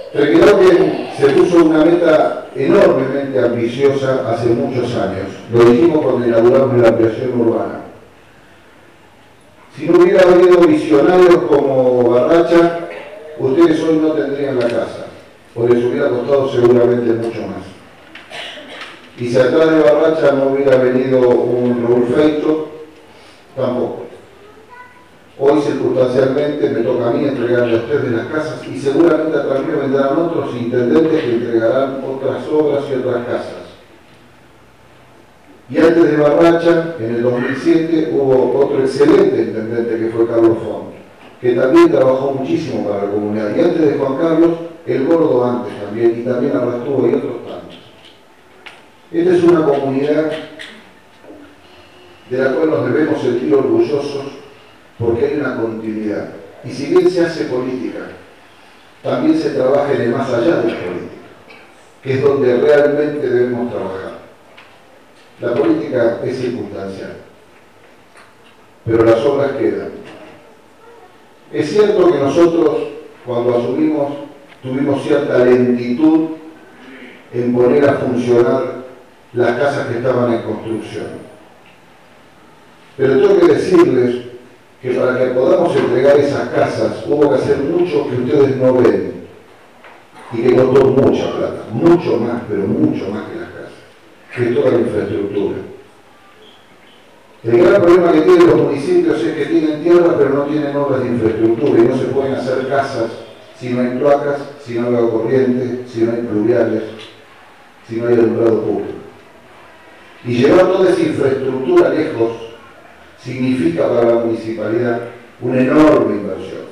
Trequelauquen se puso una meta enormemente ambiciosa hace muchos años. Lo dijimos cuando inauguramos la ampliación urbana. Si no hubiera habido visionarios como Barracha, ustedes hoy no tendrían la casa, o les hubiera costado seguramente mucho más. Y si atrás de Barracha no hubiera venido un Raúl Feito, tampoco. Hoy circunstancialmente me toca a mí entregarle a ustedes las casas y seguramente atrás mío vendrán otros intendentes que entregarán otras obras y otras casas. Y antes de Barracha, en el 2007, hubo otro excelente intendente que fue Carlos Font, que también trabajó muchísimo para la comunidad. Y antes de Juan Carlos, el Gordo antes también, y también Arrastúa y otros tantos. Esta es una comunidad de la cual nos debemos sentir orgullosos porque hay una continuidad. Y si bien se hace política, también se trabaja en el más allá de la política, que es donde realmente debemos trabajar. La política es circunstancial, pero las obras quedan. Es cierto que nosotros, cuando asumimos, tuvimos cierta lentitud en poner a funcionar las casas que estaban en construcción. Pero tengo que decirles que para que podamos entregar esas casas hubo que hacer mucho que ustedes no ven y que costó mucha plata, mucho más, pero mucho más que las casas, que toda la infraestructura. El gran problema que tienen los municipios es que tienen tierra pero no tienen obras de infraestructura y no se pueden hacer casas si no hay cloacas, si no hay agua corriente, si no hay pluviales, si no hay alumbrado público. Y llevar toda esa infraestructura lejos significa para la municipalidad una enorme inversión.